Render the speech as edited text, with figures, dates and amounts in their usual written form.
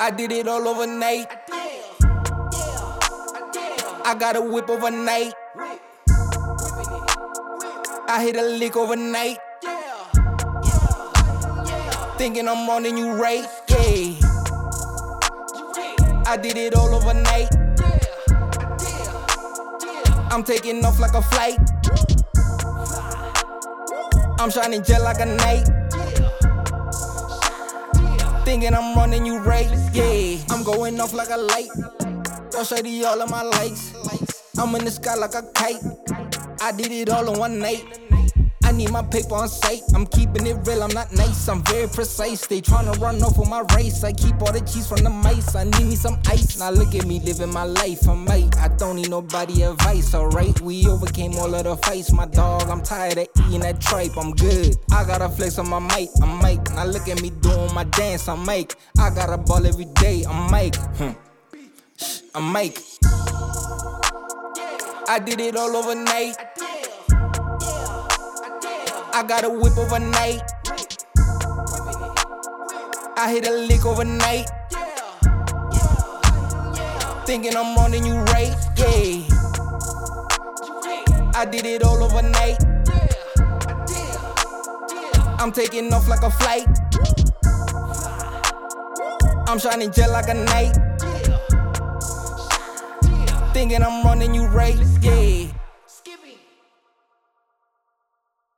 I did it all overnight. I got a whip overnight. I hit a lick overnight. Thinking I'm on the new rate, yeah. I did it all overnight. I'm taking off like a flight. I'm shining jet like a night. Thinking I'm running you right, yeah. I'm going off like a light. I'll show you all of my lights. I'm in the sky like a kite. I did it all in one night. I need my paper on sight. I'm keeping it real, I'm not nice. I'm very precise. They tryna run off with my race. I keep all the cheese from the mice. I need me some ice. Now look at me living my life. I don't need nobody advice, alright? We overcame all of the fights, my dog. I'm tired of eating that tripe. I'm good. I gotta flex on my mic. I'm Mike. Now look at me doing my dance. I'm Mike. I gotta ball every day. I'm Mike. I'm Mike. I did it all overnight. I got a whip overnight. I hit a lick overnight. Thinking I'm on the new rate, yeah. I did it all overnight. I'm taking off like a flight. I'm shining jet like a night. Thinking I'm running you right, yeah.